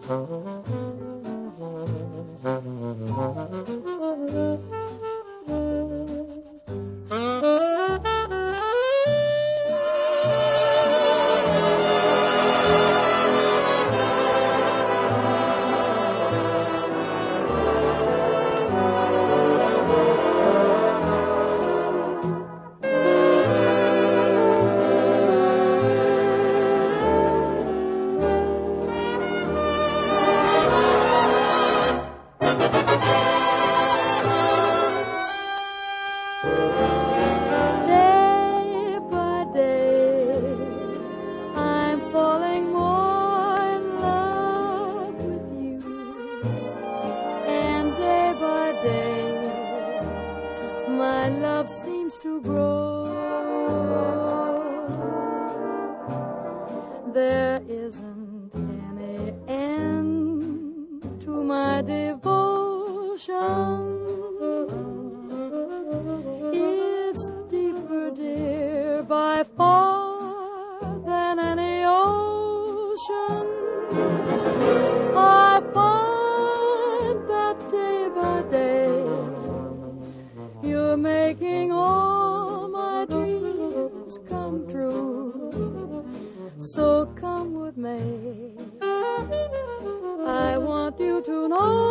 Day by day, I'm falling more in love with you. And day by day, my love seems to grow. There isn't any end to my devotion. It's deeper, dear, by far than any ocean. I find that day by day you're making all my dreams come true. So come with me, I want you to know